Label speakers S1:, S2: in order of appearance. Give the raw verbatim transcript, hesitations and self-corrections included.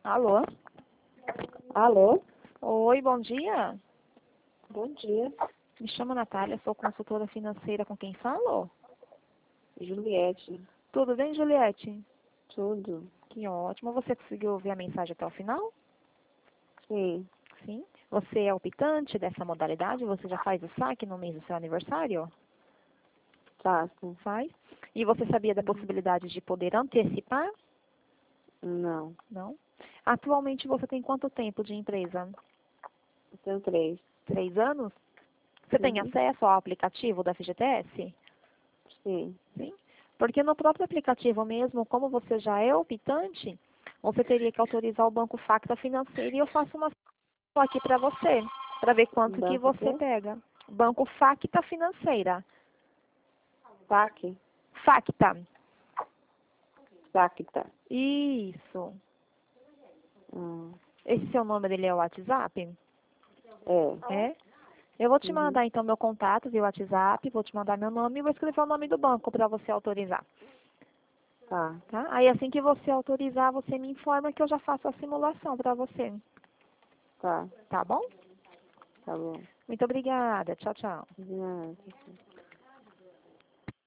S1: Alô?
S2: Alô?
S1: Oi, bom dia.
S2: Bom dia,
S1: Me chamo Natália, sou consultora financeira. Com quem falo?
S2: Juliette.
S1: Tudo bem, Juliette?
S2: Tudo?
S1: Que ótimo. Você conseguiu ouvir a mensagem até o final?
S2: Sim,
S1: Sim. Você é optante dessa modalidade? Você já faz o saque no mês do seu aniversário?
S2: faço.
S1: Faz. E você sabia da possibilidade de poder antecipar?
S2: Não,
S1: Não. Atualmente você tem quanto tempo de empresa?
S2: eu tenho três.
S1: Três anos? Você tem
S2: Uhum.
S1: acesso ao aplicativo da F G T S?
S2: Sim,
S1: Sim. Porque no próprio aplicativo mesmo, como você já é optante, você teria que autorizar o Banco Facta Financeiro e eu faço uma aqui para você, para ver quanto que
S2: banco o
S1: você
S2: quê?
S1: pega. Banco Facta Financeira.
S2: Saque?
S1: Facta.
S2: Sacta.
S1: Isso.
S2: Hum.
S1: Esse seu nome dele é o WhatsApp?
S2: É.
S1: É? Eu vou te
S2: Uhum.
S1: mandar então meu contato via WhatsApp, vou te mandar meu nome e vou escrever o nome do banco para você autorizar.
S2: Tá,
S1: Tá? Aí assim que você autorizar, você me informa que eu já faço a simulação para você.
S2: tá,
S1: Tá bom?
S2: tá bom.
S1: Muito obrigada. Tchau, tchau.
S2: De nada.